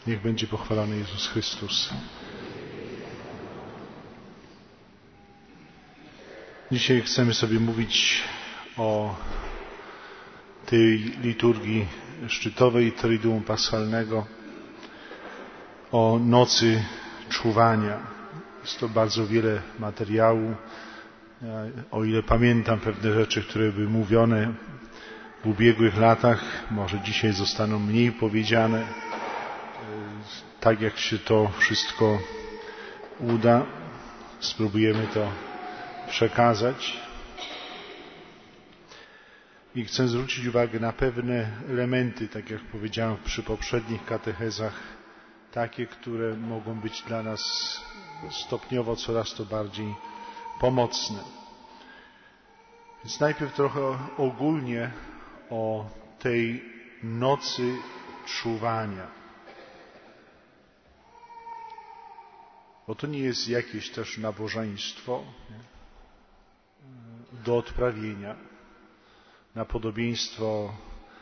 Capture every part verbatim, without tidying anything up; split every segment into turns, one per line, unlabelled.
Niech będzie pochwalony Jezus Chrystus. Dzisiaj chcemy sobie mówić o tej liturgii szczytowej Triduum Paschalnego, o nocy czuwania. Jest to bardzo wiele materiału. O ile pamiętam pewne rzeczy, które były mówione w ubiegłych latach, może dzisiaj zostaną mniej powiedziane. Tak jak się to wszystko uda, spróbujemy to przekazać. I chcę zwrócić uwagę na pewne elementy, tak jak powiedziałem przy poprzednich katechezach, takie, które mogą być dla nas stopniowo coraz to bardziej pomocne. Więc najpierw trochę ogólnie o tej nocy czuwania. Bo to nie jest jakieś też nabożeństwo nie? do odprawienia na podobieństwo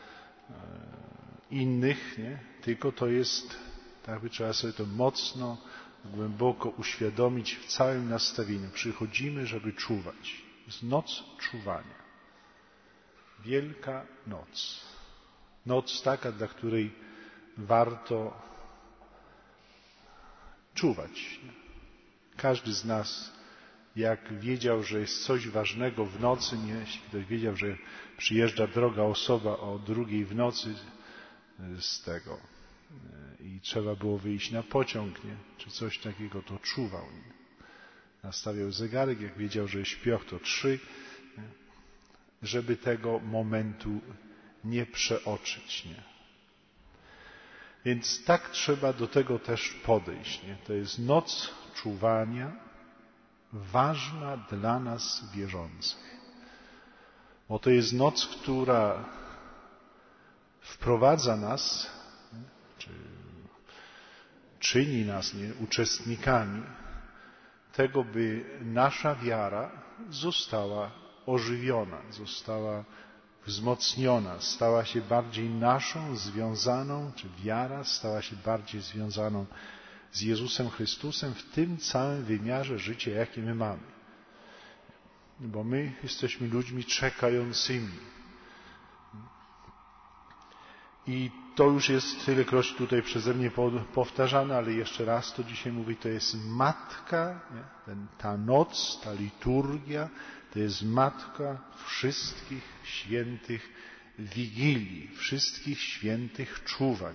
innych, nie? Tylko to jest, tak by trzeba sobie to mocno, głęboko uświadomić w całym nastawieniu. Przychodzimy, żeby czuwać. Jest noc czuwania. Wielka noc. Noc taka, dla której warto czuwać. Każdy z nas, jak wiedział, że jest coś ważnego w nocy, nie? Jeśli ktoś wiedział, że przyjeżdża droga osoba o drugiej w nocy z tego i trzeba było wyjść na pociąg, nie? Czy coś takiego, to czuwał. Nie? Nastawiał zegarek, jak wiedział, że jest śpioch, to trzy, nie? Żeby tego momentu nie przeoczyć. Nie? Więc tak trzeba do tego też podejść. Nie? To jest noc czuwania, ważna dla nas wierzących. Bo to jest noc, która wprowadza nas, czy czyni nas nie, uczestnikami tego, by nasza wiara została ożywiona, została wzmocniona, stała się bardziej naszą, związaną, czy wiara stała się bardziej związaną z Jezusem Chrystusem w tym całym wymiarze życia, jakie my mamy. Bo my jesteśmy ludźmi czekającymi. I to już jest tylekroć tutaj przeze mnie powtarzane, ale jeszcze raz to dzisiaj mówię, to jest matka, nie? Ten, ta noc, ta liturgia, to jest matka wszystkich świętych wigilii, wszystkich świętych czuwań.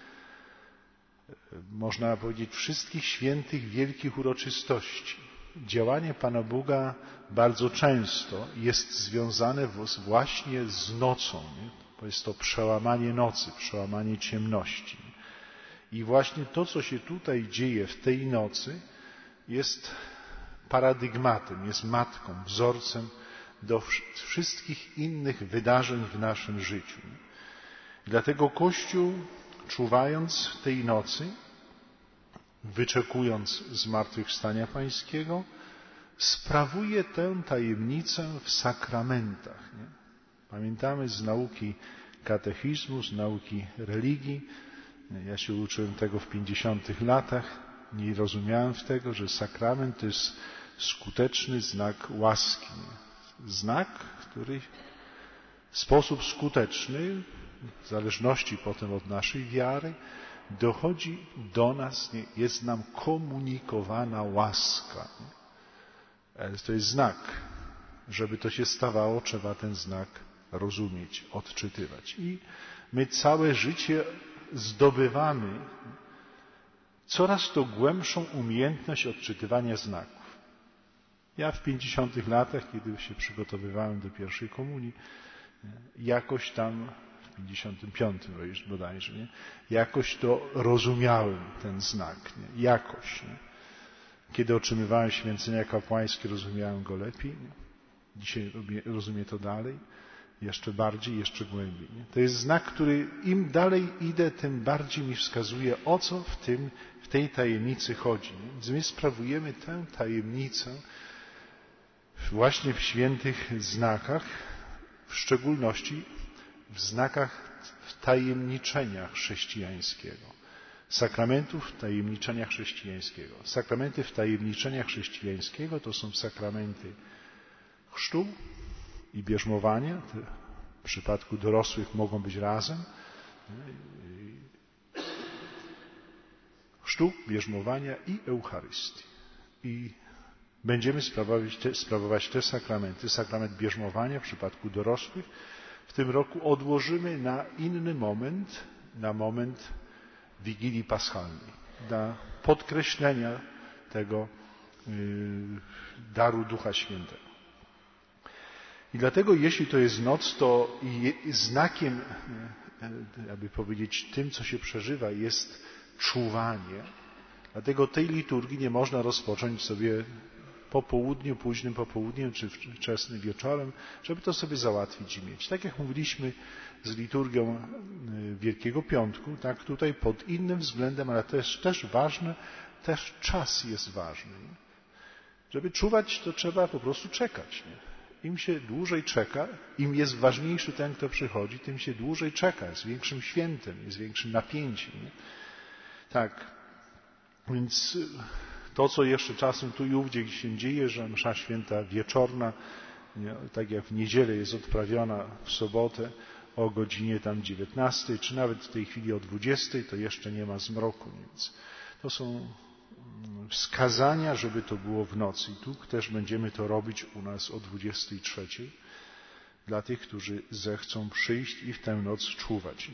Można powiedzieć wszystkich świętych wielkich uroczystości. Działanie Pana Boga bardzo często jest związane właśnie z nocą. Nie? Bo jest to przełamanie nocy, przełamanie ciemności. I właśnie to, co się tutaj dzieje w tej nocy, jest paradygmatem, jest matką, wzorcem do wszystkich innych wydarzeń w naszym życiu. I dlatego Kościół, czuwając w tej nocy, wyczekując zmartwychwstania Pańskiego, sprawuje tę tajemnicę w sakramentach. Nie? Pamiętamy z nauki katechizmu, z nauki religii. Ja się uczyłem tego w pięćdziesiątych latach. Nie rozumiałem tego, że sakrament to jest skuteczny znak łaski. Znak, który w sposób skuteczny, w zależności potem od naszej wiary, dochodzi do nas, nie? Jest nam komunikowana łaska. Nie? To jest znak. Żeby to się stawało, trzeba ten znak rozumieć, odczytywać. I my całe życie zdobywamy coraz to głębszą umiejętność odczytywania znaków. Ja w pięćdziesiątych latach, kiedy się przygotowywałem do pierwszej komunii, jakoś tam, w pięćdziesiątym piątym bodajże, nie? Jakoś to rozumiałem, ten znak, nie? Jakoś. Nie? Kiedy otrzymywałem święcenia kapłańskie, rozumiałem go lepiej. Nie? Dzisiaj rozumiem to dalej, jeszcze bardziej, jeszcze głębiej. Nie? To jest znak, który im dalej idę, tym bardziej mi wskazuje, o co w, tym, w tej tajemnicy chodzi. Nie? Więc my sprawujemy tę tajemnicę właśnie w świętych znakach, w szczególności w znakach wtajemniczenia chrześcijańskiego. sakramentów wtajemniczenia chrześcijańskiego. Sakramenty wtajemniczenia chrześcijańskiego to są sakramenty chrztu i bierzmowania. W przypadku dorosłych mogą być razem. Chrztu, bierzmowania i Eucharystii. I będziemy sprawować te, sprawować te sakramenty. Sakrament bierzmowania w przypadku dorosłych w tym roku odłożymy na inny moment, na moment Wigilii Paschalnej, dla podkreślenia tego yy, daru Ducha Świętego. I dlatego, jeśli to jest noc, to znakiem, aby powiedzieć, tym, co się przeżywa, jest czuwanie. Dlatego tej liturgii nie można rozpocząć sobie po południu, późnym popołudniem czy wczesnym wieczorem, żeby to sobie załatwić i mieć. Tak jak mówiliśmy z liturgią Wielkiego Piątku, tak tutaj pod innym względem, ale też, też ważne, też czas jest ważny. Żeby czuwać, to trzeba po prostu czekać. Nie? Im się dłużej czeka, im jest ważniejszy ten, kto przychodzi, tym się dłużej czeka, jest większym świętem, jest większym napięciem. Nie? Tak, więc to, co jeszcze czasem tu i ówdzie się dzieje, że msza święta wieczorna, nie, tak jak w niedzielę jest odprawiona w sobotę o godzinie tam dziewiętnastej, czy nawet w tej chwili o dwudziestej, to jeszcze nie ma zmroku, więc to są wskazania, żeby to było w nocy. I tu też będziemy to robić u nas o dwudziestej trzeciej dla tych, którzy zechcą przyjść i w tę noc czuwać.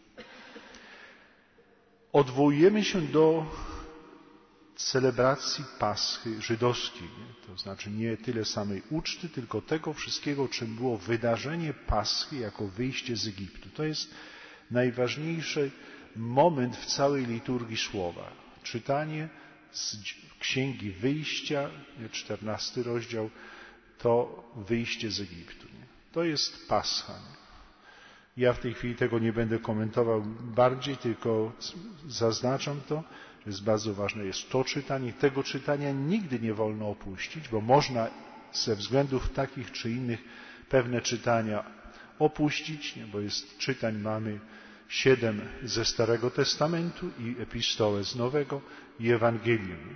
Odwołujemy się do celebracji Paschy żydowskiej, nie? To znaczy nie tyle samej uczty, tylko tego wszystkiego, czym było wydarzenie Paschy jako wyjście z Egiptu. To jest najważniejszy moment w całej liturgii słowa. Czytanie z Księgi Wyjścia, czternasty rozdział, to wyjście z Egiptu. Nie? To jest Pascha. Nie? Ja w tej chwili tego nie będę komentował bardziej, tylko zaznaczam to, że jest bardzo ważne jest to czytanie. Tego czytania nigdy nie wolno opuścić, bo można ze względów takich czy innych pewne czytania opuścić, nie? Bo jest czytań mamy siedem ze Starego Testamentu i epistołę z Nowego i Ewangelium.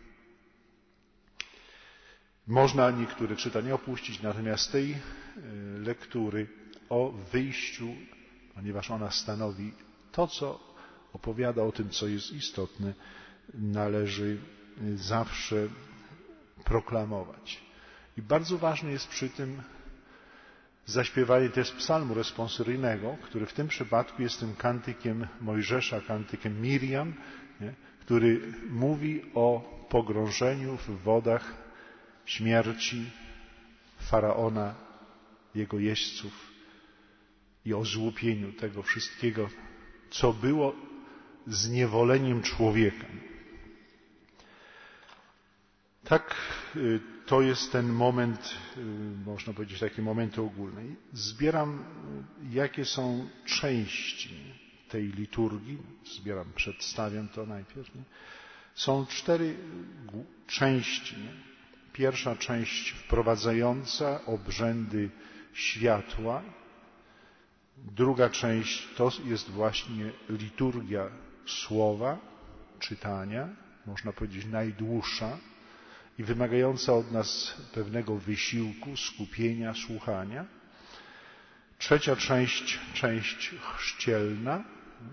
Można niektóre czytania opuścić, natomiast tej lektury o wyjściu, ponieważ ona stanowi to, co opowiada o tym, co jest istotne, należy zawsze proklamować. I bardzo ważne jest przy tym zaśpiewanie też psalmu responsoryjnego, który w tym przypadku jest tym kantykiem Mojżesza, kantykiem Miriam, nie? Który mówi o pogrążeniu w wodach śmierci Faraona, jego jeźdźców i o złupieniu tego wszystkiego, co było zniewoleniem człowieka. Tak, to jest ten moment, można powiedzieć, takie momenty ogólne. Zbieram, jakie są części tej liturgii. Zbieram, przedstawiam to najpierw. Nie? Są cztery części. Nie? Pierwsza część wprowadzająca obrzędy światła. Druga część to jest właśnie liturgia słowa, czytania, można powiedzieć najdłuższa i wymagająca od nas pewnego wysiłku, skupienia, słuchania. Trzecia część, część chrzcielna,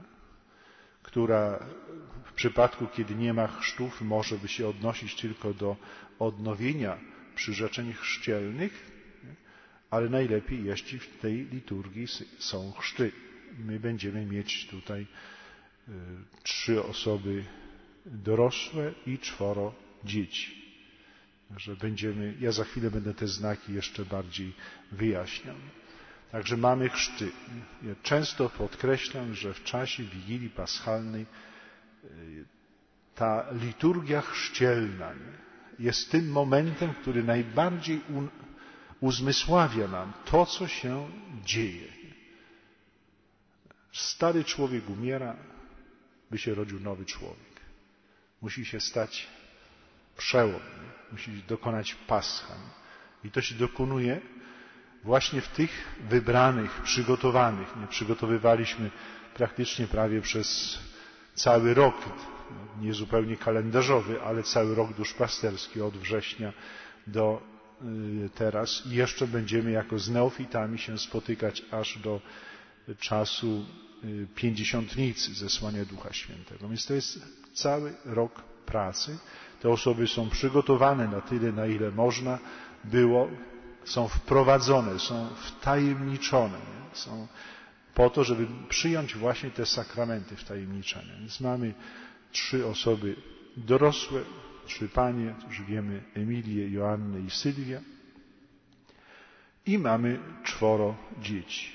która w przypadku, kiedy nie ma chrztów, może by się odnosić tylko do odnowienia przyrzeczeń chrzcielnych, ale najlepiej, jeśli w tej liturgii są chrzty. My będziemy mieć tutaj y, trzy osoby dorosłe i czworo dzieci. Także będziemy, ja za chwilę będę te znaki jeszcze bardziej wyjaśniał. Także mamy chrzty. Ja często podkreślam, że w czasie Wigilii Paschalnej y, ta liturgia chrzcielna jest tym momentem, który najbardziej un uzmysławia nam to, co się dzieje. Stary człowiek umiera, by się rodził nowy człowiek. Musi się stać przełom, musi dokonać Pascha. I to się dokonuje właśnie w tych wybranych, przygotowanych. Nie przygotowywaliśmy praktycznie prawie przez cały rok, nie zupełnie kalendarzowy, ale cały rok duszpasterski od września do teraz i jeszcze będziemy jako z neofitami się spotykać aż do czasu pięćdziesiątnicy zesłania Ducha Świętego. Więc to jest cały rok pracy. Te osoby są przygotowane na tyle, na ile można było, są wprowadzone, są wtajemniczone, nie? Są po to, żeby przyjąć właśnie te sakramenty wtajemniczenia. Więc mamy trzy osoby dorosłe, trzy panie, już wiemy, Emilię, Joannę i Sylwię, i mamy czworo dzieci.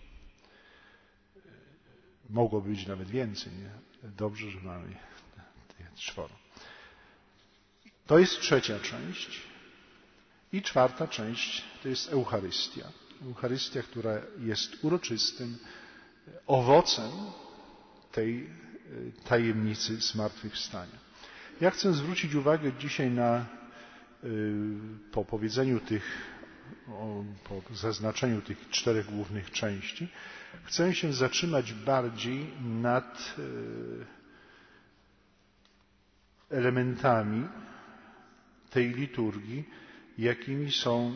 Mogło być nawet więcej, nie? Dobrze, że mamy czworo. To jest trzecia część. I czwarta część to jest Eucharystia. Eucharystia, która jest uroczystym owocem tej tajemnicy zmartwychwstania. Ja chcę zwrócić uwagę dzisiaj na, po powiedzeniu tych, po zaznaczeniu tych czterech głównych części, chcę się zatrzymać bardziej nad elementami tej liturgii, jakimi są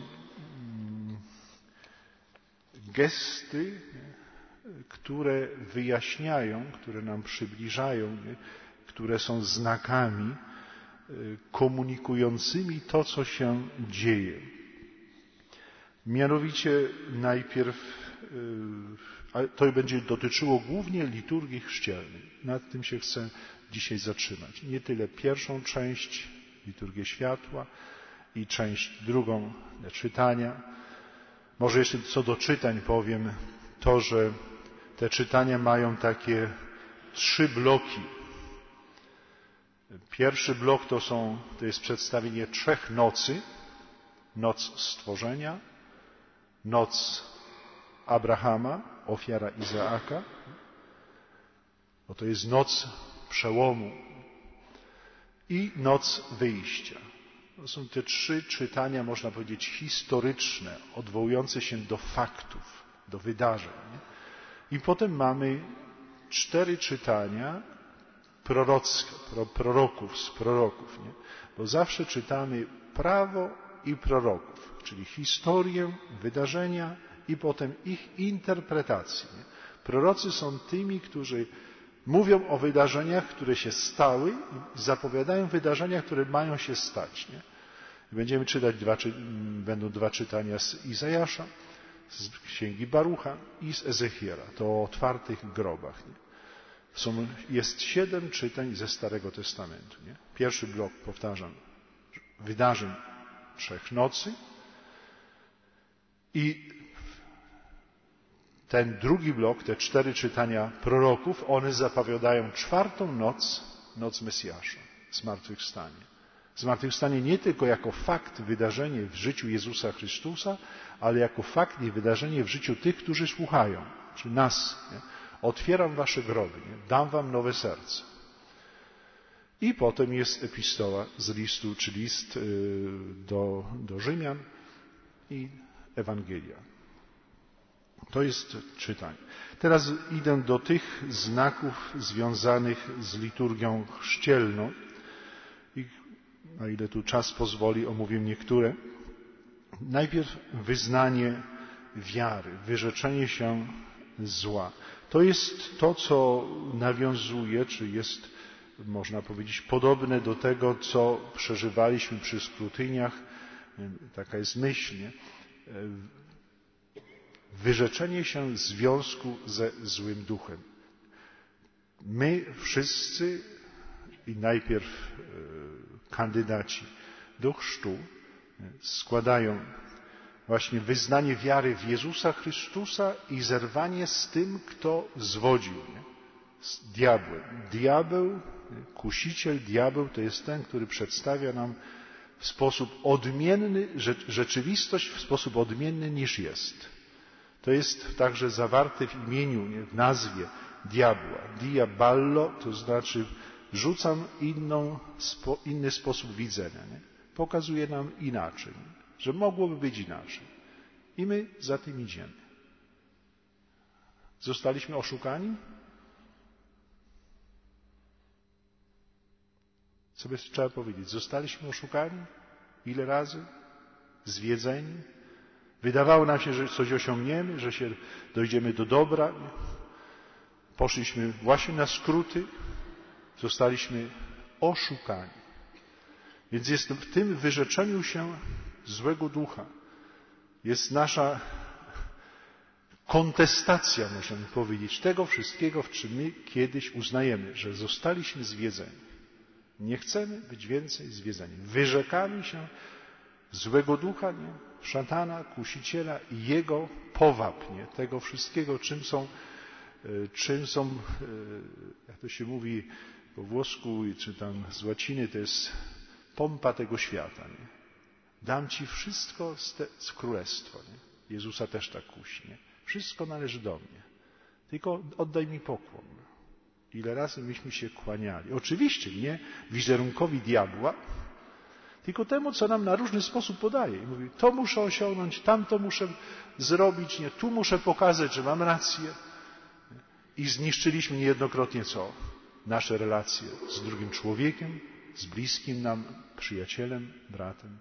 gesty, które wyjaśniają, które nam przybliżają, które są znakami komunikującymi to, co się dzieje. Mianowicie najpierw to będzie dotyczyło głównie liturgii chrzcielnej. Nad tym się chcę dzisiaj zatrzymać. Nie tyle pierwszą część, liturgię światła, i część drugą, czytania. Może jeszcze co do czytań powiem to, że te czytania mają takie trzy bloki. Pierwszy blok to są, to jest przedstawienie trzech nocy. Noc stworzenia, noc Abrahama, ofiara Izaaka, bo to jest noc przełomu, i noc wyjścia. To są te trzy czytania, można powiedzieć, historyczne, odwołujące się do faktów, do wydarzeń. Nie? I potem mamy cztery czytania prorockie, proroków z proroków, nie? Bo zawsze czytamy prawo i proroków, czyli historię, wydarzenia i potem ich interpretację. Nie? Prorocy są tymi, którzy mówią o wydarzeniach, które się stały i zapowiadają wydarzenia, które mają się stać. Nie? Będziemy czytać, dwa, czy, będą dwa czytania z Izajasza, z księgi Barucha i z Ezechiela. To o otwartych grobach. Nie? Są, jest siedem czytań ze Starego Testamentu. Nie? Pierwszy blok, powtarzam, wydarzeń trzech nocy i ten drugi blok, te cztery czytania proroków, one zapowiadają czwartą noc, noc Mesjasza, zmartwychwstanie. Zmartwychwstanie nie tylko jako fakt, wydarzenie w życiu Jezusa Chrystusa, ale jako fakt i wydarzenie w życiu tych, którzy słuchają, czy nas. Nie? Otwieram wasze groby, nie? Dam wam nowe serce. I potem jest epistoła z listu, czy list do, do Rzymian i Ewangelia. To jest czytanie. Teraz idę do tych znaków związanych z liturgią chrzcielną i na ile tu czas pozwoli, omówię niektóre. Najpierw wyznanie wiary, wyrzeczenie się zła. To jest to, co nawiązuje, czy jest, można powiedzieć, podobne do tego, co przeżywaliśmy przy skrutyniach. Taka jest myśl, nie? Wyrzeczenie się związku ze złym duchem. My wszyscy i najpierw kandydaci do chrztu składają właśnie wyznanie wiary w Jezusa Chrystusa i zerwanie z tym, kto zwodził, nie? Z diabłem. Diabeł, kusiciel, diabeł to jest ten, który przedstawia nam w sposób odmienny, rzeczywistość w sposób odmienny niż jest. To jest także zawarte w imieniu, nie? W nazwie diabła. Diaballo to znaczy rzucam inną, spo, inny sposób widzenia. Nie? Pokazuje nam inaczej, nie? Że mogłoby być inaczej. I my za tym idziemy. Zostaliśmy oszukani? sobie trzeba powiedzieć, zostaliśmy oszukani? Ile razy? Zwiedzeni? Wydawało nam się, że coś osiągniemy, że się dojdziemy do dobra. Poszliśmy właśnie na skróty. Zostaliśmy oszukani. Więc jest w tym wyrzeczeniu się złego ducha. Jest nasza kontestacja, możemy powiedzieć, tego wszystkiego, w czym my kiedyś uznajemy, że zostaliśmy zwiedzeni. Nie chcemy być więcej zwiedzeni. Wyrzekamy się złego ducha, nie? Szatana, kusiciela i jego powab, nie? Tego wszystkiego, czym są, czym są, jak to się mówi po włosku, czy tam z łaciny, to jest pompa tego świata. Nie? Dam Ci wszystko z, te, z królestwa. Nie? Jezusa też tak kusi. Nie? Wszystko należy do mnie. Tylko oddaj mi pokłon. Ile razy myśmy się kłaniali. Oczywiście nie wizerunkowi diabła, tylko temu, co nam na różny sposób podaje. I mówi, to muszę osiągnąć, tamto muszę zrobić, nie, tu muszę pokazać, że mam rację. I zniszczyliśmy niejednokrotnie co? Nasze relacje z drugim człowiekiem, z bliskim nam przyjacielem, bratem,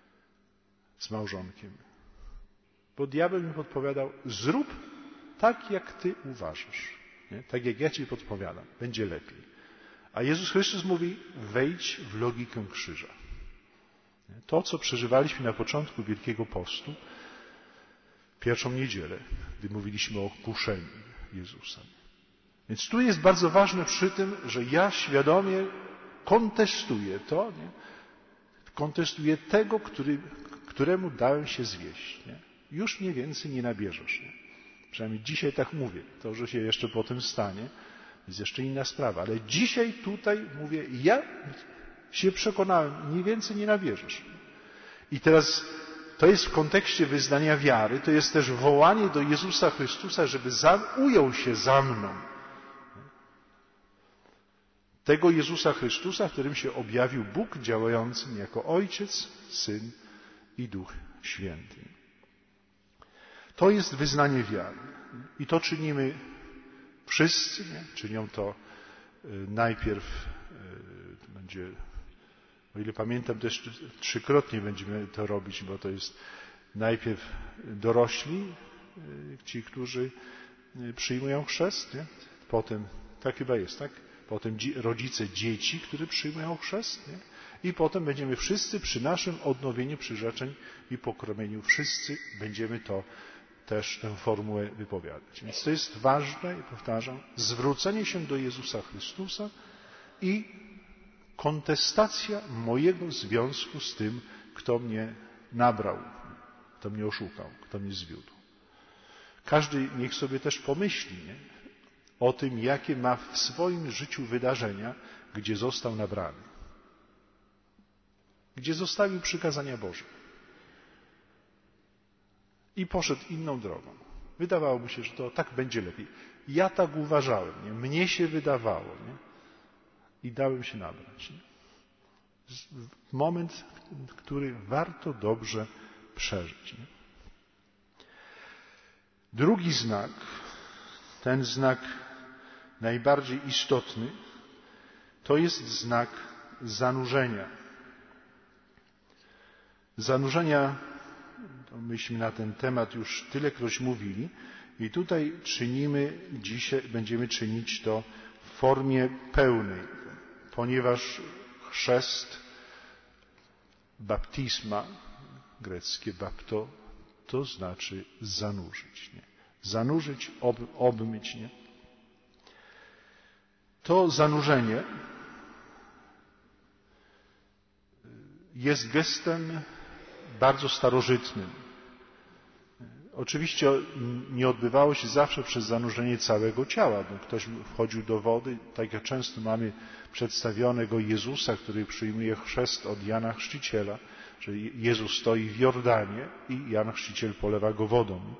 z małżonkiem. Bo diabeł mi podpowiadał, zrób tak, jak ty uważasz. Nie? Tak jak ja ci podpowiadam. Będzie lepiej. A Jezus Chrystus mówi, wejdź w logikę krzyża. To, co przeżywaliśmy na początku Wielkiego Postu, pierwszą niedzielę, gdy mówiliśmy o kuszeniu Jezusa. Więc tu jest bardzo ważne przy tym, że ja świadomie kontestuję to, nie? Kontestuję tego, który, któremu dałem się zwieść. Nie? Już mnie więcej nie nabierzesz. Nie? Przynajmniej dzisiaj tak mówię. To, że się jeszcze potem stanie, jest jeszcze inna sprawa. Ale dzisiaj tutaj mówię, ja się przekonałem, mniej więcej nie nabierzesz. I teraz to jest w kontekście wyznania wiary, to jest też wołanie do Jezusa Chrystusa, żeby za, ujął się za mną. Tego Jezusa Chrystusa, w którym się objawił Bóg działający jako Ojciec, Syn i Duch Święty. To jest wyznanie wiary. I to czynimy wszyscy, nie? Czynią to najpierw, to będzie, o ile pamiętam, też trzykrotnie będziemy to robić, bo to jest najpierw dorośli, ci, którzy przyjmują chrzest, nie? Potem, tak chyba jest, tak? Potem rodzice dzieci, które przyjmują chrzest, nie? I potem będziemy wszyscy przy naszym odnowieniu przyrzeczeń i pokramieniu, wszyscy będziemy to też tę formułę wypowiadać. Więc to jest ważne i powtarzam, zwrócenie się do Jezusa Chrystusa i kontestacja mojego związku z tym, kto mnie nabrał, kto mnie oszukał, kto mnie zwiódł. Każdy niech sobie też pomyśli, nie? O tym, jakie ma w swoim życiu wydarzenia, gdzie został nabrany, gdzie zostawił przykazania Boże i poszedł inną drogą. Wydawało mu się, że to tak będzie lepiej. Ja tak uważałem, nie? Mnie się wydawało, nie? I dałem się nabrać. Nie? Moment, który warto dobrze przeżyć. Nie? Drugi znak, ten znak najbardziej istotny, to jest znak zanurzenia. Zanurzenia, to myśmy na ten temat już tylekroć mówili i tutaj czynimy dzisiaj, będziemy czynić to w formie pełnej, ponieważ chrzest, baptizma, greckie bapto, to znaczy zanurzyć. Nie? Zanurzyć, ob, obmyć. Nie? To zanurzenie jest gestem bardzo starożytnym. Oczywiście nie odbywało się zawsze przez zanurzenie całego ciała. Ktoś wchodził do wody, tak jak często mamy przedstawionego Jezusa, który przyjmuje chrzest od Jana Chrzciciela, że Jezus stoi w Jordanie i Jan Chrzciciel polewa go wodą.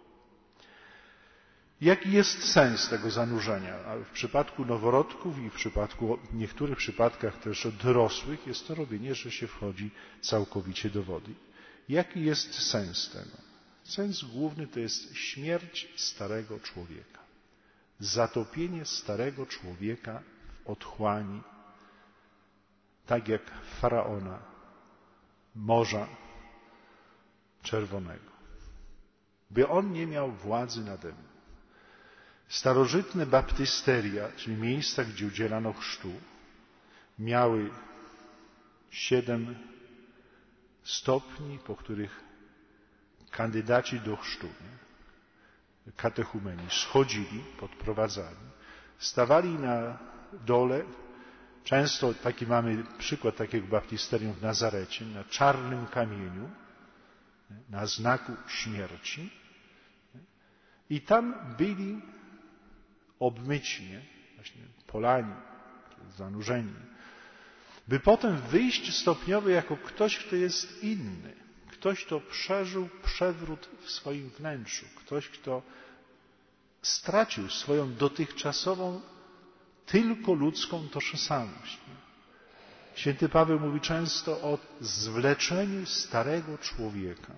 Jaki jest sens tego zanurzenia? A w przypadku noworodków i w przypadku, w niektórych przypadkach też dorosłych jest to robienie, że się wchodzi całkowicie do wody. Jaki jest sens tego? Sens główny to jest śmierć starego człowieka. Zatopienie starego człowieka w otchłani tak jak Faraona, Morza Czerwonego, by on nie miał władzy nade mną. Starożytne baptysteria, czyli miejsca, gdzie udzielano chrztu, miały siedem stopni, po których kandydaci do chrztu, nie? katechumeni, schodzili, podprowadzali, stawali na dole. Często taki mamy przykład takiego baptisterium w Nazarecie, na czarnym kamieniu, na znaku śmierci. I tam byli obmyci, nie? Właśnie polani, zanurzeni, by potem wyjść stopniowo jako ktoś, kto jest inny, ktoś, kto przeżył przewrót w swoim wnętrzu, ktoś, kto stracił swoją dotychczasową, tylko ludzką tożsamość. Święty Paweł mówi często o zwleczeniu starego człowieka.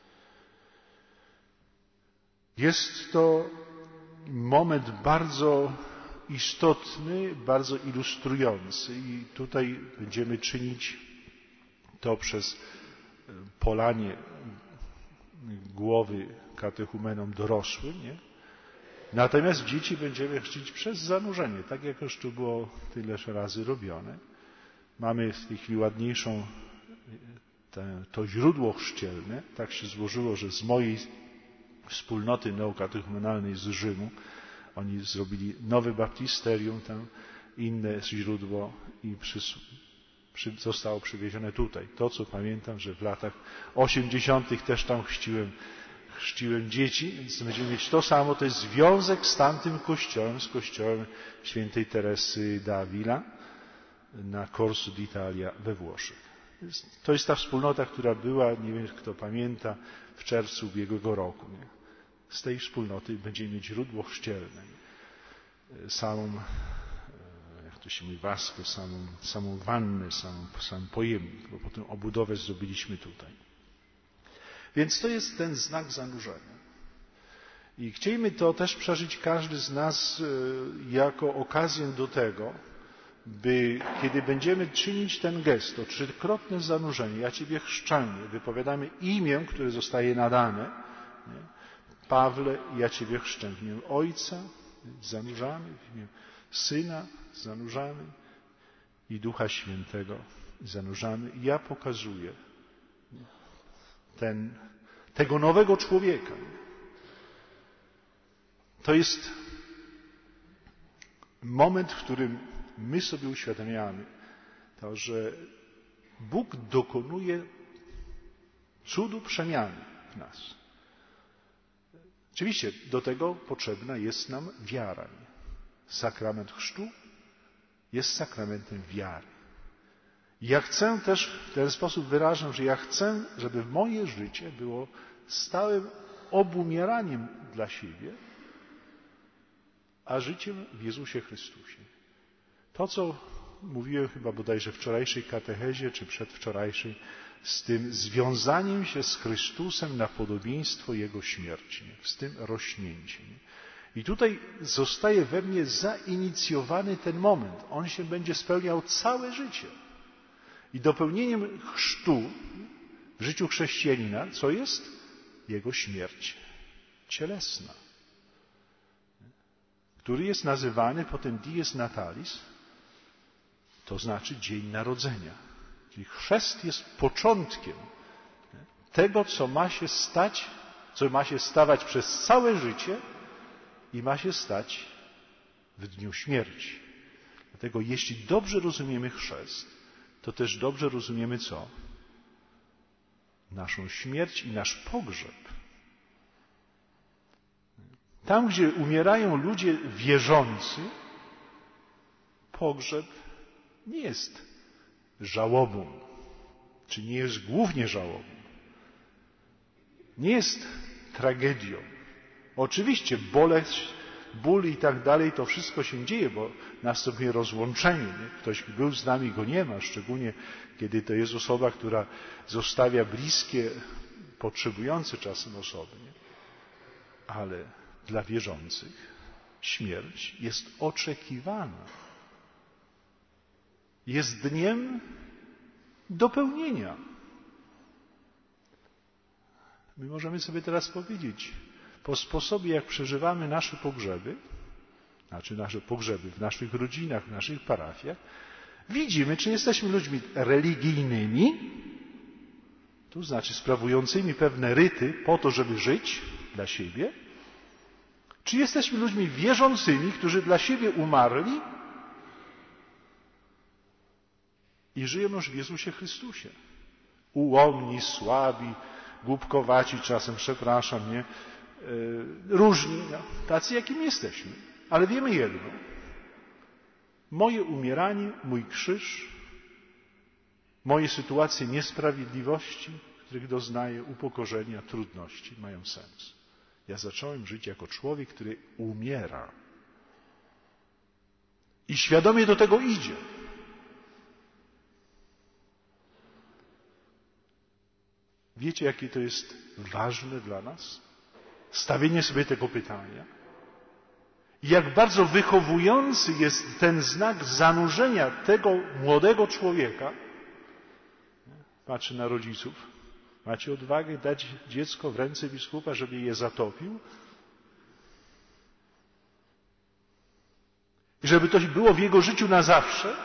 Jest to moment bardzo istotny, bardzo ilustrujący i tutaj będziemy czynić to przez polanie głowy katechumenom dorosłym, nie? Natomiast dzieci będziemy chrzcić przez zanurzenie, tak jak już tu było tyleż razy robione. Mamy w tej chwili ładniejszą te, to źródło chrzcielne. Tak się złożyło, że z mojej wspólnoty neokatechumenalnej z Rzymu oni zrobili nowe baptisterium, tam inne źródło i przy, przy, zostało przywiezione tutaj. To, co pamiętam, że w latach osiemdziesiątych też tam chrzciłem, chrzciłem dzieci, więc będziemy mieć to samo. To jest związek z tamtym kościołem, z kościołem świętej Teresy d'Avila na Corso d'Italia we Włoszech. To jest ta wspólnota, która była, nie wiem kto pamięta, w czerwcu ubiegłego roku. Nie? Z tej wspólnoty będziemy mieć źródło chrzcielne. Samą, jak to się mówi, waskę, samą, samą wannę, samą, sam pojemnik, bo potem obudowę zrobiliśmy tutaj. Więc to jest ten znak zanurzenia. I chcielibyśmy to też przeżyć każdy z nas jako okazję do tego, by kiedy będziemy czynić ten gest, to trzykrotne zanurzenie, ja Ciebie chrzczę, wypowiadamy imię, które zostaje nadane, nie? Pawle, ja Ciebie chrzczę w imię Ojca, zanurzamy, w imię Syna, zanurzamy i Ducha Świętego zanurzamy. I ja pokazuję ten, tego nowego człowieka. To jest moment, w którym my sobie uświadamiamy to, że Bóg dokonuje cudu przemiany w nas. Oczywiście do tego potrzebna jest nam wiara. Sakrament chrztu jest sakramentem wiary. I ja chcę też, w ten sposób wyrażam, że ja chcę, żeby moje życie było stałym obumieraniem dla siebie, a życiem w Jezusie Chrystusie. To, co mówiłem chyba bodajże w wczorajszej katechezie, czy przedwczorajszej, z tym związaniem się z Chrystusem na podobieństwo Jego śmierci, z tym rośnięciem. I tutaj zostaje we mnie zainicjowany ten moment. On się będzie spełniał całe życie. I dopełnieniem chrztu w życiu chrześcijanina, co jest? Jego śmierć cielesna, który jest nazywany potem dies natalis, to znaczy dzień narodzenia. Czyli chrzest jest początkiem tego, co ma się stać, co ma się stawać przez całe życie i ma się stać w dniu śmierci. Dlatego jeśli dobrze rozumiemy chrzest, to też dobrze rozumiemy co? Naszą śmierć i nasz pogrzeb. Tam, gdzie umierają ludzie wierzący, pogrzeb nie jest żałobą, czy nie jest głównie żałobą. Nie jest tragedią. Oczywiście boleć, ból i tak dalej, to wszystko się dzieje, bo następuje rozłączenie. Nie? Ktoś był z nami, go nie ma, szczególnie kiedy to jest osoba, która zostawia bliskie, potrzebujące czasem osoby. Nie? Ale dla wierzących śmierć jest oczekiwana. jest dniem dopełnienia. My możemy sobie teraz powiedzieć, po sposobie, jak przeżywamy nasze pogrzeby, znaczy nasze pogrzeby w naszych rodzinach, w naszych parafiach, widzimy, czy jesteśmy ludźmi religijnymi, to znaczy sprawującymi pewne ryty po to, żeby żyć dla siebie, czy jesteśmy ludźmi wierzącymi, którzy dla siebie umarli i żyją już w Jezusie Chrystusie. Ułomni, słabi, głupkowaci czasem, przepraszam, nie? Różni, no, tacy jakim jesteśmy. Ale wiemy jedno. Moje umieranie, mój krzyż, moje sytuacje niesprawiedliwości, których doznaję, upokorzenia, trudności mają sens. Ja zacząłem żyć jako człowiek, który umiera. I świadomie do tego idzie. Wiecie, jakie to jest ważne dla nas? Stawienie sobie tego pytania. I jak bardzo wychowujący jest ten znak zanurzenia tego młodego człowieka. Patrzy na rodziców. Macie odwagę dać dziecko w ręce biskupa, żeby je zatopił? I żeby to było w jego życiu na zawsze?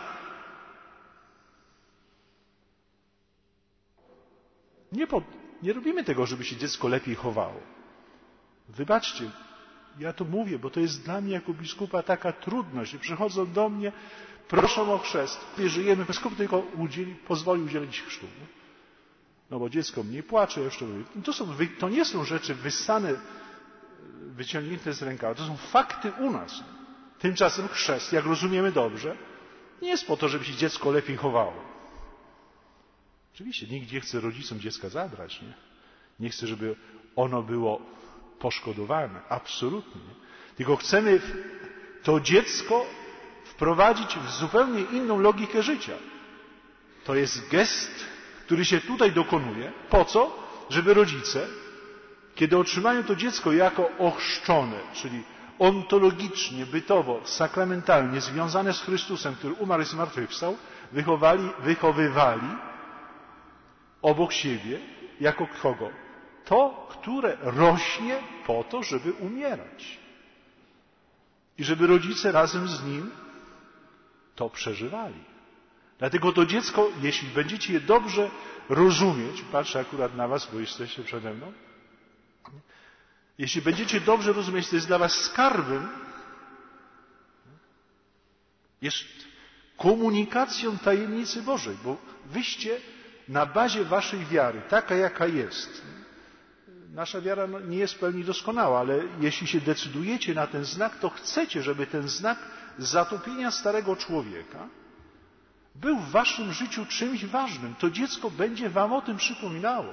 Nie, po, nie robimy tego, żeby się dziecko lepiej chowało. Wybaczcie, ja to mówię, bo to jest dla mnie jako biskupa taka trudność. Przychodzą do mnie, proszą o chrzest. Żyjemy, biskup tylko udzieli, pozwoli udzielić chrztu. No bo dziecko mnie płacze, jeszcze mówię. To, są, to nie są rzeczy wyssane, wyciągnięte z rękawa. To są fakty u nas. Tymczasem chrzest, jak rozumiemy dobrze, nie jest po to, żeby się dziecko lepiej chowało. Oczywiście nikt nie chce rodzicom dziecka zabrać. Nie, nie chce, żeby ono było poszkodowane. Absolutnie. Tylko chcemy to dziecko wprowadzić w zupełnie inną logikę życia. To jest gest, który się tutaj dokonuje. Po co? Żeby rodzice, kiedy otrzymają to dziecko jako ochrzczone, czyli ontologicznie, bytowo, sakramentalnie związane z Chrystusem, który umarł i zmartwychwstał, wychowali, wychowywali obok siebie jako kogo? To, które rośnie po to, żeby umierać. I żeby rodzice razem z nim to przeżywali. Dlatego to dziecko, jeśli będziecie je dobrze rozumieć, patrzę akurat na was, bo jesteście przede mną, jeśli będziecie dobrze rozumieć, to jest dla was skarbem, jest komunikacją tajemnicy Bożej, bo wyście na bazie waszej wiary, taka jaka jest, nasza wiara nie jest w pełni doskonała, ale jeśli się decydujecie na ten znak, to chcecie, żeby ten znak zatopienia starego człowieka był w waszym życiu czymś ważnym. To dziecko będzie wam o tym przypominało.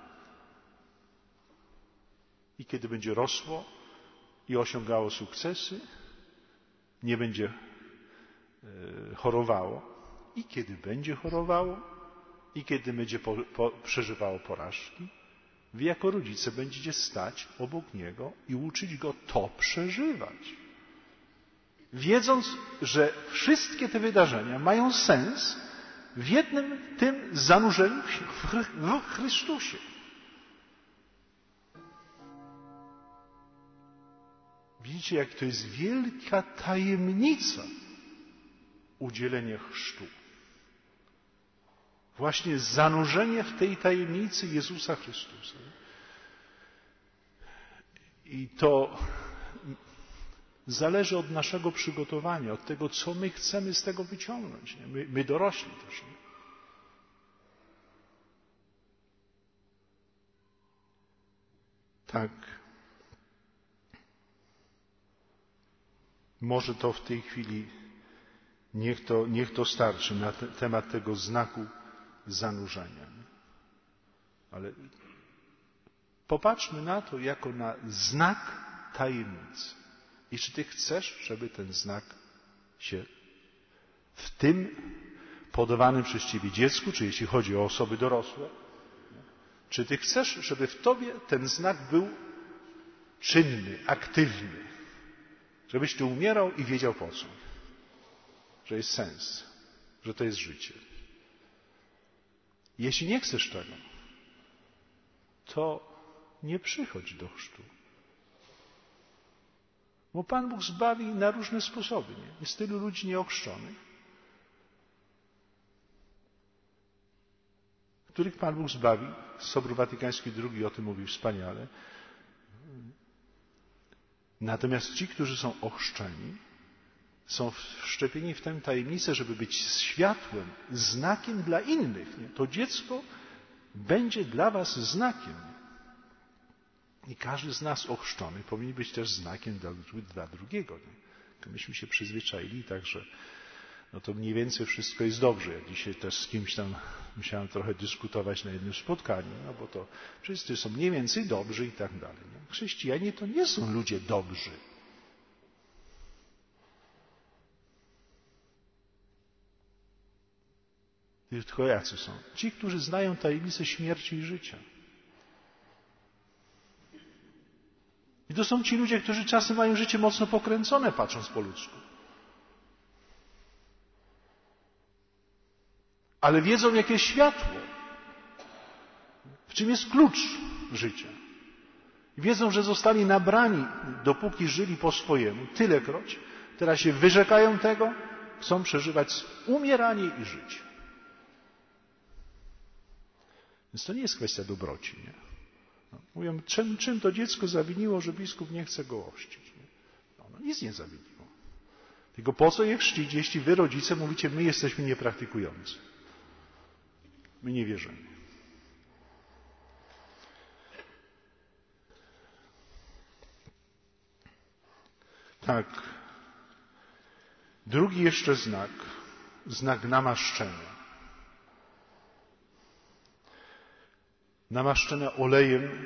I kiedy będzie rosło i osiągało sukcesy, nie będzie chorowało. I kiedy będzie chorowało, i kiedy będzie po, po, przeżywało porażki, wy jako rodzice będziecie stać obok niego i uczyć go to przeżywać. Wiedząc, że wszystkie te wydarzenia mają sens w jednym tym zanurzeniu w Chrystusie. Widzicie, jak to jest wielka tajemnica udzielenia chrztu. Właśnie zanurzenie w tej tajemnicy Jezusa Chrystusa. I to zależy od naszego przygotowania, od tego, co my chcemy z tego wyciągnąć. Nie? My, my dorośli też. Nie? Tak. Może to w tej chwili niech to, niech to starczy na te, temat tego znaku zanurzenia. Nie? Ale popatrzmy na to jako na znak tajemnicy. I czy ty chcesz, żeby ten znak się w tym podawanym przez ciebie dziecku, czy jeśli chodzi o osoby dorosłe, czy ty chcesz, żeby w tobie ten znak był czynny, aktywny, żebyś ty umierał i wiedział po co, że jest sens. że to jest życie. Jeśli nie chcesz tego, to nie przychodź do chrztu. Bo Pan Bóg zbawi na różne sposoby. Nie? Jest tylu ludzi nieochrzczonych, których Pan Bóg zbawi. Sobór Watykański drugi o tym mówił wspaniale. Natomiast ci, którzy są ochrzczeni, są wszczepieni w tę tajemnicę, żeby być światłem, znakiem dla innych. Nie? To dziecko będzie dla was znakiem. I każdy z nas ochrzczony powinien być też znakiem dla, dla drugiego. Nie? Myśmy się przyzwyczaili, także no to mniej więcej wszystko jest dobrze. Ja dzisiaj też z kimś tam musiałem trochę dyskutować na jednym spotkaniu, no bo to wszyscy są mniej więcej dobrzy i tak dalej. Nie? Chrześcijanie to nie są ludzie dobrzy. Tylko jacy są? Ci, którzy znają tajemnicę śmierci i życia. I to są ci ludzie, którzy czasem mają życie mocno pokręcone, patrząc po ludzku. Ale wiedzą, jakie jest światło. W czym jest klucz życia. I wiedzą, że zostali nabrani, dopóki żyli po swojemu, tylekroć. Teraz się wyrzekają tego, chcą przeżywać umieranie i życie. Więc to nie jest kwestia dobroci. Nie? No, mówią, czym, czym to dziecko zawiniło, że biskup nie chce go ochrzcić? Nie? No, no, nic nie zawiniło. Tylko po co je chrzcić, jeśli wy, rodzice, mówicie, my jesteśmy niepraktykujący. My nie wierzymy. Tak. Drugi jeszcze znak. Znak namaszczenia. Namaszczenia olejem.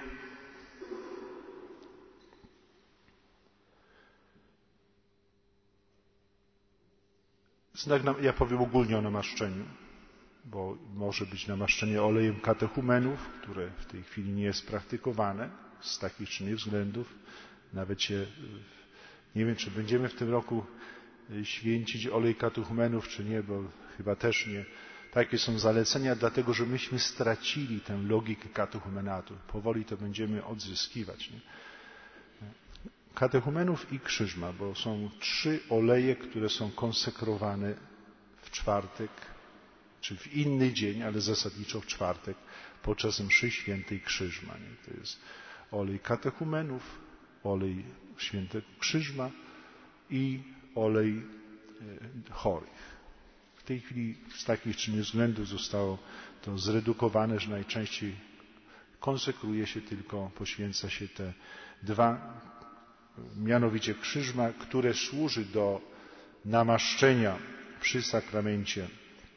Znak, ja powiem ogólnie o namaszczeniu, bo może być namaszczenie olejem katechumenów, które w tej chwili nie jest praktykowane z takich czy innych względów. Nawet się, nie wiem, czy będziemy w tym roku święcić olej katechumenów, czy nie, bo chyba też nie. Takie są zalecenia, dlatego że myśmy stracili tę logikę katechumenatu. Powoli to będziemy odzyskiwać. Nie? Katechumenów i krzyżma, bo są trzy oleje, które są konsekrowane w czwartek, czy w inny dzień, ale zasadniczo w czwartek, podczas mszy świętej krzyżma. Nie? To jest olej katechumenów, olej świętego krzyżma i olej chorych. W tej chwili z takich czy innych względów zostało to zredukowane, że najczęściej konsekruje się tylko, poświęca się te dwa, mianowicie krzyżma, które służy do namaszczenia przy sakramencie,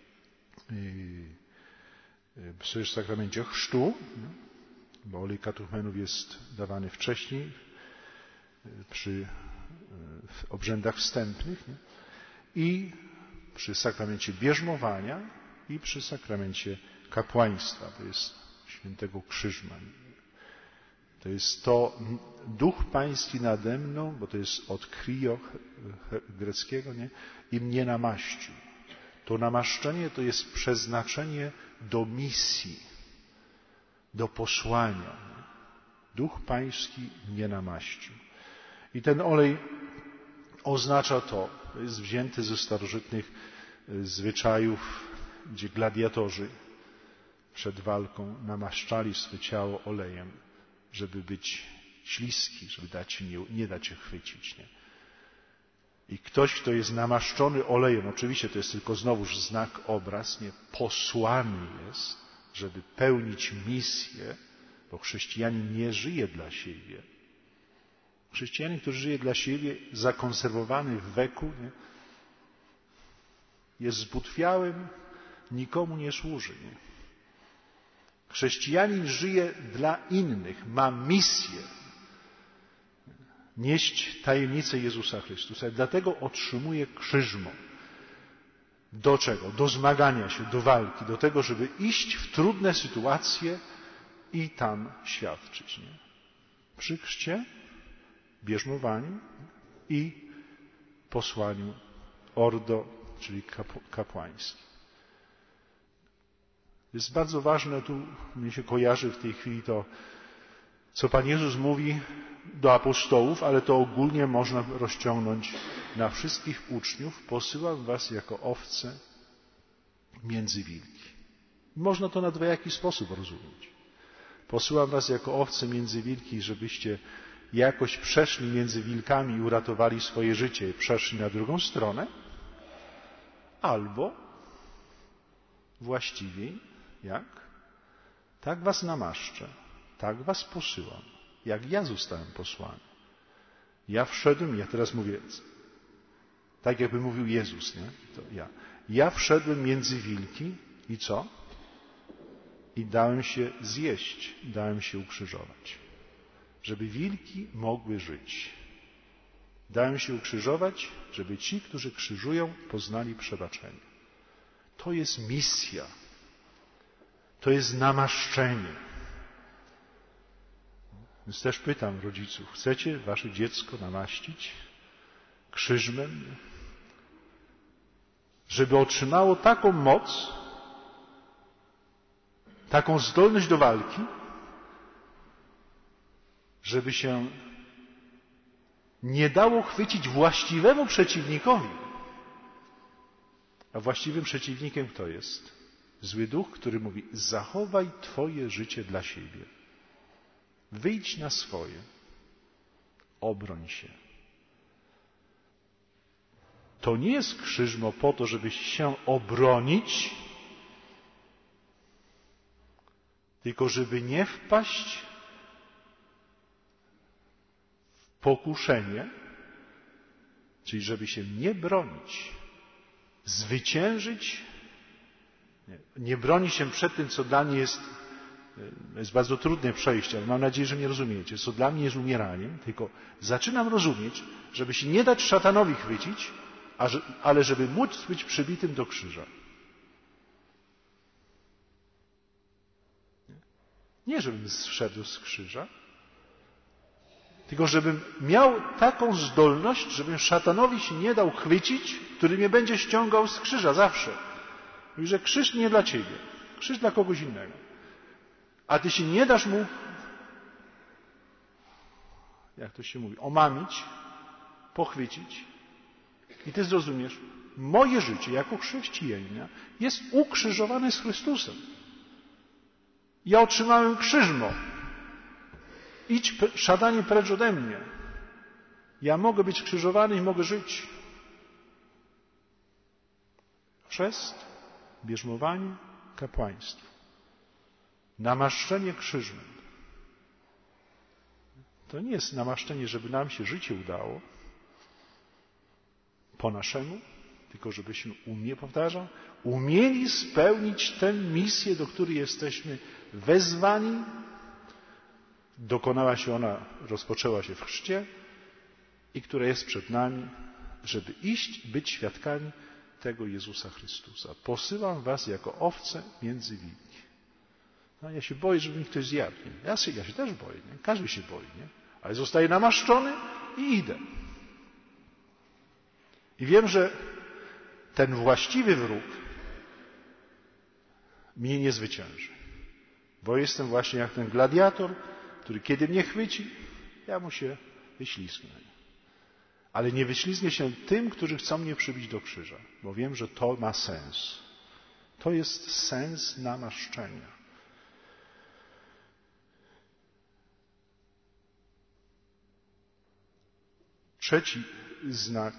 przy sakramencie chrztu, bo olej katechumenów jest dawany wcześniej, przy obrzędach wstępnych, nie? I przy sakramencie bierzmowania i przy sakramencie kapłaństwa, to jest świętego krzyżma. To jest to duch pański nade mną, bo to jest od krio greckiego, nie? I mnie namaścił. To namaszczenie to jest przeznaczenie do misji, do posłania. Nie? Duch pański mnie namaścił. I ten olej oznacza to, to jest wzięty ze starożytnych zwyczajów, gdzie gladiatorzy przed walką namaszczali swe ciało olejem, żeby być śliski, żeby dać się, nie, nie dać się chwycić. Nie? I ktoś, kto jest namaszczony olejem, oczywiście to jest tylko znowuż znak, obraz, nie, posłany jest, żeby pełnić misję, bo chrześcijanin nie żyje dla siebie. Chrześcijanin, który żyje dla siebie, zakonserwowany w wieku, nie, jest zbutwiałym, nikomu nie służy. Nie? Chrześcijanin żyje dla innych, ma misję nieść tajemnicę Jezusa Chrystusa. Dlatego otrzymuje krzyżmo. Do czego? Do zmagania się, do walki, do tego, żeby iść w trudne sytuacje i tam świadczyć. Nie? Przy chrzcie, bierzmowaniu i posłaniu ordo, czyli kapłańskim. Jest bardzo ważne, tu mi się kojarzy w tej chwili to, co Pan Jezus mówi do apostołów, ale to ogólnie można rozciągnąć na wszystkich uczniów. Posyłam was jako owce między wilki. Można to na dwojaki sposób rozumieć. Posyłam was jako owce między wilki, żebyście jakoś przeszli między wilkami i uratowali swoje życie, przeszli na drugą stronę, albo właściwiej, jak? Tak was namaszczę, tak was posyłam, jak ja zostałem posłany. Ja wszedłem, ja teraz mówię, tak jakby mówił Jezus, nie? To ja. Ja wszedłem między wilki i co? I dałem się zjeść, dałem się ukrzyżować, żeby wilki mogły żyć. Dałem się ukrzyżować, żeby ci, którzy krzyżują, poznali przebaczenie. To jest misja. To jest namaszczenie. Więc też pytam rodziców, chcecie wasze dziecko namaścić krzyżmem, żeby otrzymało taką moc, taką zdolność do walki, żeby się nie dało chwycić właściwemu przeciwnikowi. A właściwym przeciwnikiem kto jest? Zły duch, który mówi, zachowaj twoje życie dla siebie. Wyjdź na swoje. Obroń się. To nie jest krzyżmo po to, żeby się obronić, tylko żeby nie wpaść w pokuszenie, czyli żeby się nie bronić, zwyciężyć. Nie, nie broni się przed tym, co dla mnie jest, jest bardzo trudne przejście, ale mam nadzieję, że mnie rozumiecie. Co dla mnie jest umieraniem, tylko zaczynam rozumieć, żeby się nie dać szatanowi chwycić, ale żeby móc być przybitym do krzyża. Nie, żebym zszedł z krzyża, tylko żebym miał taką zdolność, żebym szatanowi się nie dał chwycić, który mnie będzie ściągał z krzyża zawsze. Mówi, że krzyż nie dla ciebie, krzyż dla kogoś innego. A ty się nie dasz mu, jak to się mówi, omamić, pochwycić. I ty zrozumiesz, moje życie jako chrześcijanina jest ukrzyżowane z Chrystusem. Ja otrzymałem krzyżmo. Idź, szatanie, precz ode mnie. Ja mogę być krzyżowany i mogę żyć. Chrzest, bierzmowanie, kapłaństwo. Namaszczenie krzyżem. To nie jest namaszczenie, żeby nam się życie udało po naszemu, tylko żebyśmy umie, powtarzam, umieli spełnić tę misję, do której jesteśmy wezwani. Dokonała się ona, rozpoczęła się w chrzcie i która jest przed nami, żeby iść, być świadkami tego Jezusa Chrystusa. Posyłam was jako owce między wilki. No, ja się boję, żeby mi ktoś zjadł. Ja się, ja się też boję. Nie? Każdy się boi. Nie? Ale zostaję namaszczony i idę. I wiem, że ten właściwy wróg mnie nie zwycięży. Bo jestem właśnie jak ten gladiator, który kiedy mnie chwyci, ja mu się wyślizgnę. Ale nie wyślizgnie się tym, którzy chcą mnie przybić do krzyża, bo wiem, że to ma sens. To jest sens namaszczenia. Trzeci znak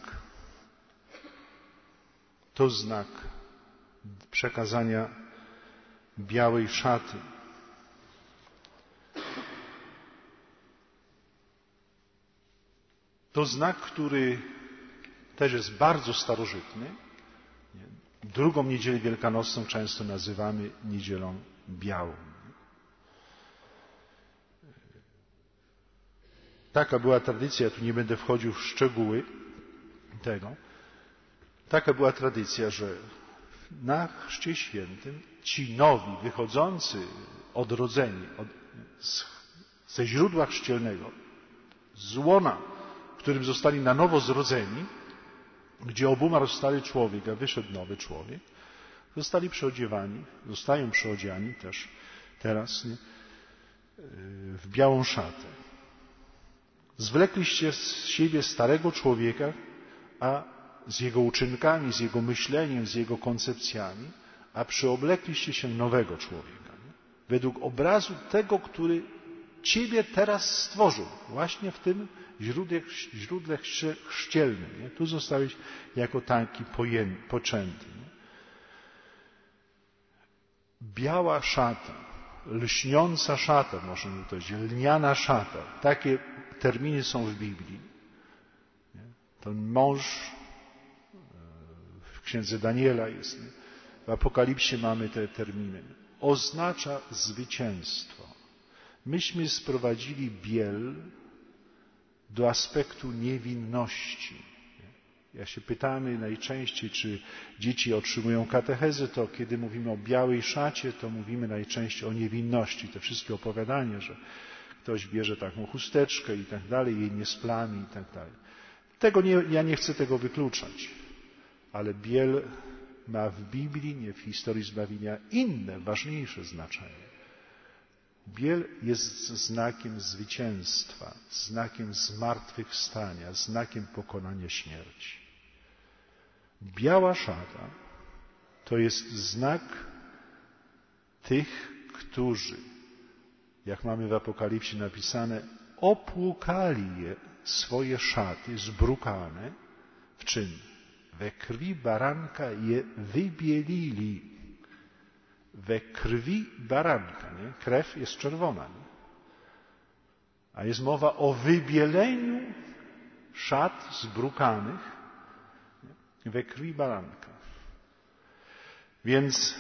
to znak przekazania białej szaty. To znak, który też jest bardzo starożytny. Drugą niedzielę wielkanocną często nazywamy niedzielą białą. Taka była tradycja, ja tu nie będę wchodził w szczegóły tego. Taka była tradycja, że na Chrzcie Świętym ci nowi, wychodzący, odrodzeni od, z, ze źródła chrzcielnego, z łona, w którym zostali na nowo zrodzeni, gdzie obumarł stary człowiek, a wyszedł nowy człowiek, Zostali przyodziewani, zostają przyodziani też teraz nie, w białą szatę. Zwlekliście z siebie starego człowieka, a z jego uczynkami, z jego myśleniem, z jego koncepcjami, a przyoblekliście się nowego człowieka. Nie? Według obrazu tego, który Ciebie teraz stworzył, właśnie w tym źródle, źródle chrzcielnym. Nie? Tu zostałeś jako taki poczęty. Nie? Biała szata, lśniąca szata, można powiedzieć, lniana szata. Takie terminy są w Biblii. Nie? Ten mąż w księdze Daniela jest. Nie? W Apokalipsie mamy te terminy. Oznacza zwycięstwo. Myśmy sprowadzili biel do aspektu niewinności. Jak się pytamy najczęściej, czy dzieci otrzymują katechezę, to kiedy mówimy o białej szacie, to mówimy najczęściej o niewinności. Te wszystkie opowiadania, że ktoś bierze taką chusteczkę i tak dalej, jej nie splami i tak dalej. Tego nie, ja nie chcę tego wykluczać, ale biel ma w Biblii, nie w historii zbawienia, inne, ważniejsze znaczenie. Biel jest znakiem zwycięstwa, znakiem zmartwychwstania, znakiem pokonania śmierci. Biała szata to jest znak tych, którzy, jak mamy w Apokalipsie napisane, opłukali je swoje szaty zbrukane. W czym? We krwi baranka je wybielili. We krwi baranka. Nie? Krew jest czerwona. Nie? A jest mowa o wybieleniu szat zbrukanych nie? we krwi baranka. Więc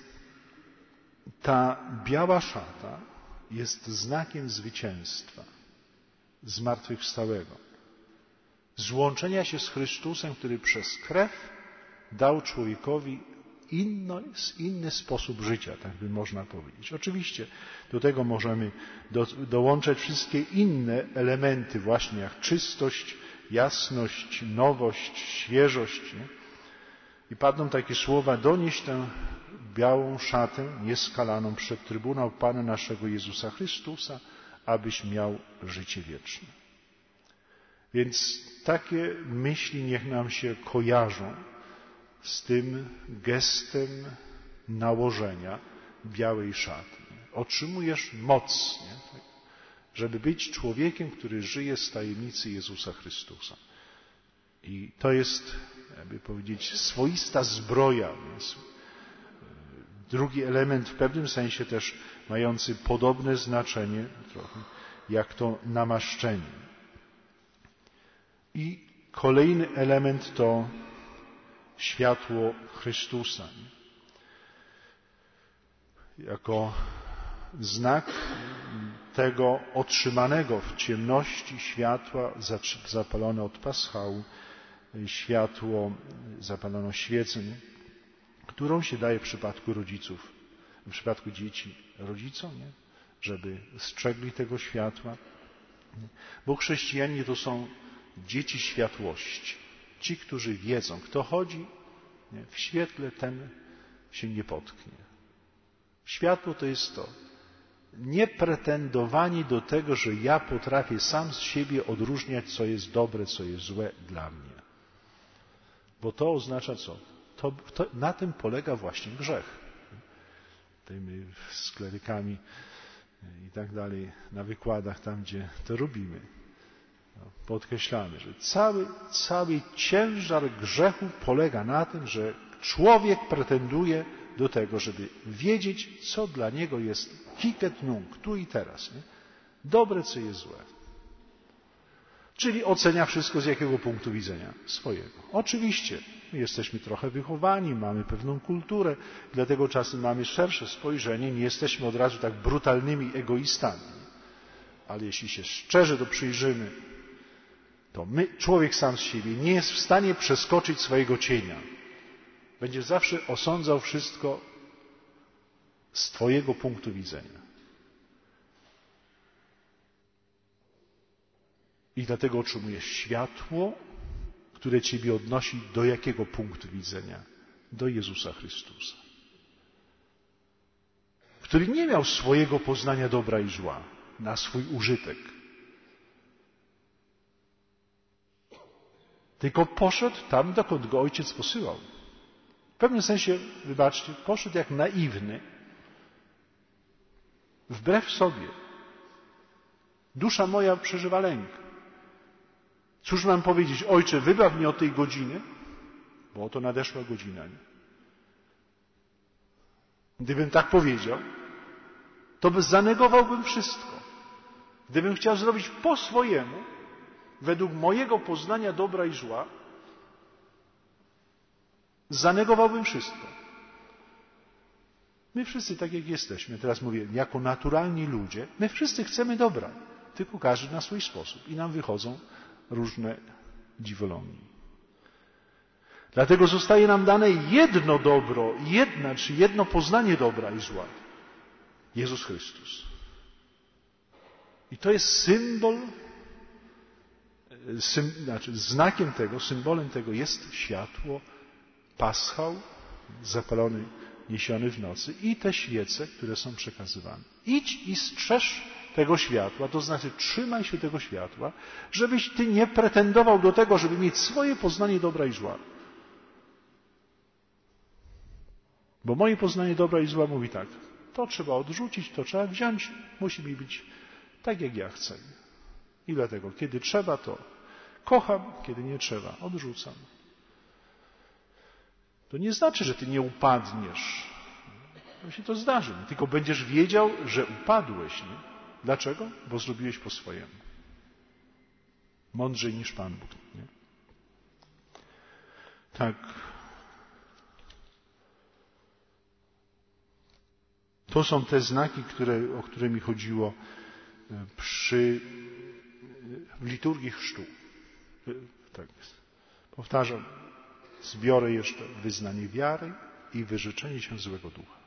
ta biała szata jest znakiem zwycięstwa, zmartwychwstałego, złączenia się z Chrystusem, który przez krew dał człowiekowi inno, inny sposób życia, tak by można powiedzieć. Oczywiście do tego możemy do, dołączać wszystkie inne elementy, właśnie jak czystość, jasność, nowość, świeżość. Nie? I padną takie słowa: donieś tę białą szatę nieskalaną przed Trybunał Pana naszego Jezusa Chrystusa, abyś miał życie wieczne. Więc takie myśli niech nam się kojarzą z tym gestem nałożenia białej szaty. Otrzymujesz moc, nie? żeby być człowiekiem, który żyje z tajemnicy Jezusa Chrystusa. I to jest, jakby powiedzieć, swoista zbroja. Drugi element, w pewnym sensie też mający podobne znaczenie, trochę, jak to namaszczenie. I kolejny element to światło Chrystusa. Jako znak tego otrzymanego w ciemności światła zapalone od paschału, światło, zapalono świecę, którą się daje w przypadku rodziców, w przypadku dzieci rodzicom, nie? żeby strzegli tego światła. Bo chrześcijanie to są dzieci światłości. Ci, którzy wiedzą, kto chodzi nie? w świetle, ten się nie potknie. Światło to jest to. Nie pretendowanie do tego, że ja potrafię sam z siebie odróżniać, co jest dobre, co jest złe dla mnie. Bo to oznacza co? To, to, na tym polega właśnie grzech. Tymi z klerykami i tak dalej na wykładach, tam gdzie to robimy. Podkreślamy, że cały, cały ciężar grzechu polega na tym, że człowiek pretenduje do tego, żeby wiedzieć, co dla niego jest hic et nunc, tu i teraz. Nie? Dobre, co jest złe. Czyli ocenia wszystko z jakiego punktu widzenia? Swojego. Oczywiście, my jesteśmy trochę wychowani, mamy pewną kulturę, dlatego czasem mamy szersze spojrzenie, nie jesteśmy od razu tak brutalnymi egoistami. Ale jeśli się szczerze to przyjrzymy, to my, człowiek sam z siebie nie jest w stanie przeskoczyć swojego cienia. Będzie zawsze osądzał wszystko z twojego punktu widzenia. I dlatego otrzymujesz światło, które ciebie odnosi do jakiego punktu widzenia? Do Jezusa Chrystusa. który nie miał swojego poznania dobra i zła na swój użytek, tylko poszedł tam, dokąd go ojciec posyłał. W pewnym sensie, wybaczcie, poszedł jak naiwny, wbrew sobie. Dusza moja przeżywa lęk. Cóż mam powiedzieć? Ojcze, wybaw mnie od tej godziny, bo oto nadeszła godzina. Nie? Gdybym tak powiedział, to by zanegowałbym wszystko. Gdybym chciał zrobić po swojemu, według mojego poznania dobra i zła, zanegowałbym wszystko. My wszyscy, tak jak jesteśmy, teraz mówię, jako naturalni ludzie, my wszyscy chcemy dobra, tylko każdy na swój sposób. I nam wychodzą różne dziwolągi. Dlatego zostaje nam dane jedno dobro, jedna, czy jedno poznanie dobra i zła. Jezus Chrystus. I to jest symbol, sym, znaczy znakiem tego, symbolem tego jest światło, paschał zapalony, niesiony w nocy i te świece, które są przekazywane. Idź i strzeż tego światła, to znaczy trzymaj się tego światła, żebyś ty nie pretendował do tego, żeby mieć swoje poznanie dobra i zła. Bo moje poznanie dobra i zła mówi tak, to trzeba odrzucić, to trzeba wziąć, musi mi być tak, jak ja chcę. I dlatego, kiedy trzeba, to kocham, kiedy nie trzeba, odrzucam. To nie znaczy, że ty nie upadniesz. To się to zdarzy. Tylko będziesz wiedział, że upadłeś. Nie? Dlaczego? Bo zrobiłeś po swojemu. Mądrzej niż Pan Bóg. Nie? Tak. To są te znaki, które, o które mi chodziło przy w liturgii chrztu. Tak jest. Powtarzam. Zbiorę jeszcze wyznanie wiary i wyrzeczenie się złego ducha.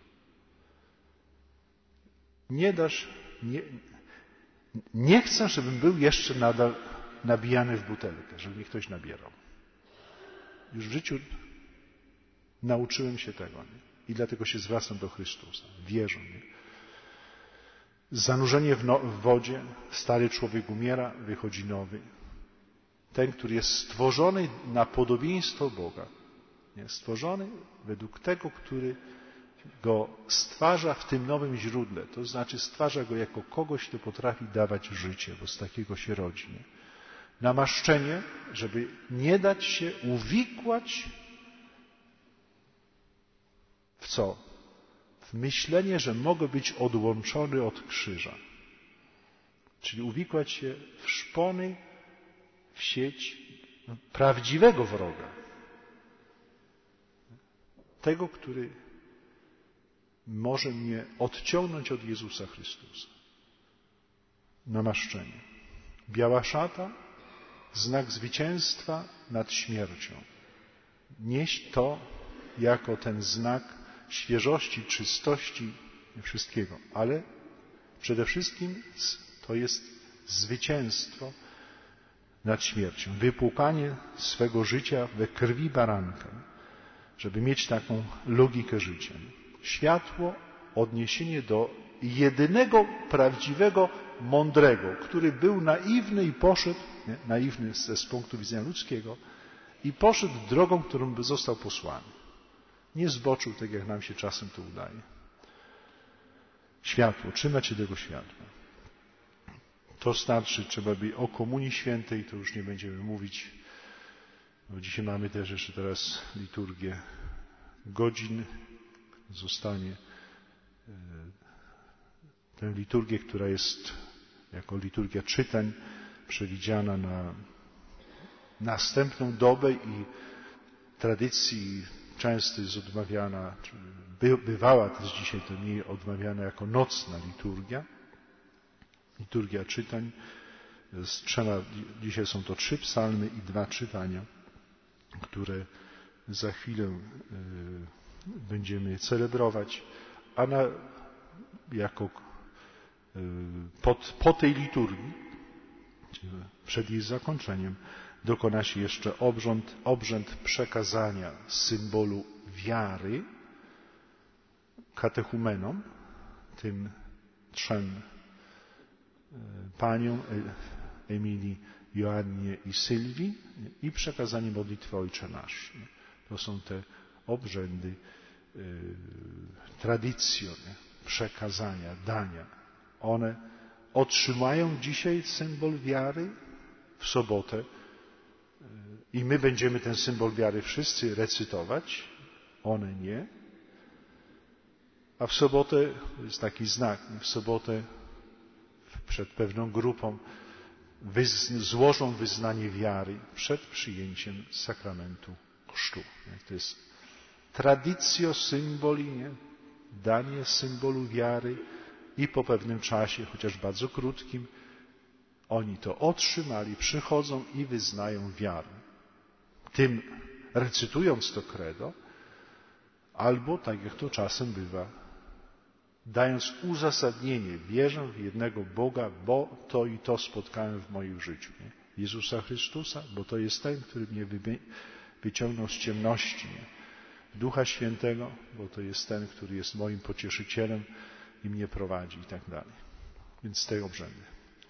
Nie dasz, nie, nie chcę, żebym był jeszcze nadal nabijany w butelkę, żeby mi ktoś nabierał. Już w życiu nauczyłem się tego. Nie? I dlatego się zwracam do Chrystusa. Wierzę. Nie? Zanurzenie w, no, w wodzie, stary człowiek umiera, wychodzi nowy. Ten, który jest stworzony na podobieństwo Boga. Nie? Stworzony według tego, który go stwarza w tym nowym źródle. To znaczy stwarza go jako kogoś, kto potrafi dawać życie, bo z takiego się rodzi. Nie? Namaszczenie, żeby nie dać się uwikłać w co? W myślenie, że mogę być odłączony od krzyża. Czyli uwikłać się w szpony, w sieć prawdziwego wroga. Tego, który może mnie odciągnąć od Jezusa Chrystusa. Namaszczenie. Biała szata, znak zwycięstwa nad śmiercią. Nieść to jako ten znak świeżości, czystości, wszystkiego. Ale przede wszystkim to jest zwycięstwo nad śmiercią. Wypłukanie swego życia we krwi baranka, żeby mieć taką logikę życia. Światło, odniesienie do jedynego prawdziwego mądrego, który był naiwny i poszedł, nie, naiwny z, z punktu widzenia ludzkiego, i poszedł drogą, którą by został posłany. Nie zboczył, tak jak nam się czasem to udaje. Światło, trzymać się tego światła. To starczy, trzeba by o Komunii Świętej, to już nie będziemy mówić, bo dzisiaj mamy też jeszcze teraz liturgię godzin. Zostanie tę liturgię, która jest jako liturgia czytań przewidziana na następną dobę i tradycji często jest odmawiana, by, bywała też dzisiaj to mniej odmawiana jako nocna liturgia, liturgia czytań z trzema, dzisiaj są to trzy psalmy i dwa czytania, które za chwilę y, będziemy celebrować, a na, jako y, pod, po tej liturgii, przed jej zakończeniem, dokona się jeszcze obrząd, obrzęd przekazania symbolu wiary katechumenom, tym trzem paniom, Emilii, Joannie i Sylwii, i przekazanie modlitwy Ojcze Nasz. To są te obrzędy, tradycje, przekazania, dania. One otrzymają dzisiaj symbol wiary w sobotę i my będziemy ten symbol wiary wszyscy recytować, one nie. A w sobotę, to jest taki znak, w sobotę przed pewną grupą wyzn- złożą wyznanie wiary przed przyjęciem sakramentu chrztu. To jest tradycja symboli, nie? Danie symbolu wiary i po pewnym czasie, chociaż bardzo krótkim, oni to otrzymali, przychodzą i wyznają wiarę. Tym recytując to credo, albo, tak jak to czasem bywa, dając uzasadnienie, wierzę w jednego Boga, bo to i to spotkałem w moim życiu. Nie? Jezusa Chrystusa, bo to jest ten, który mnie wyciągnął z ciemności. Nie? Ducha Świętego, bo to jest ten, który jest moim pocieszycielem i mnie prowadzi i tak dalej. Więc te obrzędy.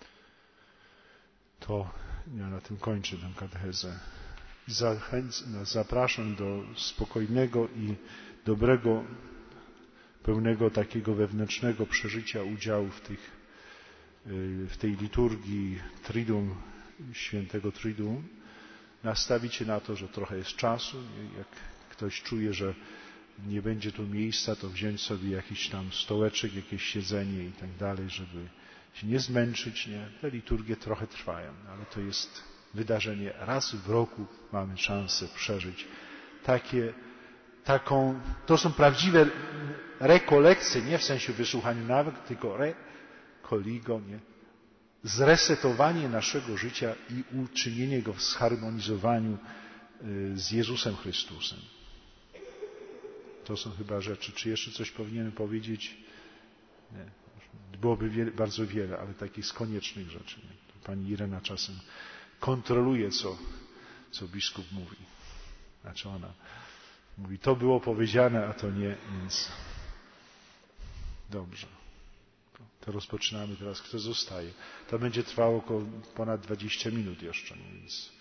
To ja na tym kończę tę katechezę. Zachęcam, zapraszam do spokojnego i dobrego, pełnego takiego wewnętrznego przeżycia udziału w, tych, w tej liturgii Triduum, świętego Triduum. Nastawić się na to, że trochę jest czasu. Jak ktoś czuje, że nie będzie tu miejsca, to wziąć sobie jakiś tam stołeczek, jakieś siedzenie i tak dalej, żeby się nie zmęczyć. Nie? Te liturgie trochę trwają, ale to jest wydarzenie. Raz w roku mamy szansę przeżyć takie, taką, to są prawdziwe rekolekcje, nie w sensie wysłuchania nawyk, tylko rekoligo, nie? Zresetowanie naszego życia i uczynienie go w zharmonizowaniu z Jezusem Chrystusem. To są chyba rzeczy. Czy jeszcze coś powinienem powiedzieć? Nie. Byłoby wiele, bardzo wiele, ale takich z koniecznych rzeczy. Nie? Pani Irena czasem kontroluje, co, co biskup mówi. Znaczy ona mówi, to było powiedziane, a to nie, więc dobrze. To rozpoczynamy teraz. Kto zostaje? To będzie trwało około ponad dwadzieścia minut jeszcze, więc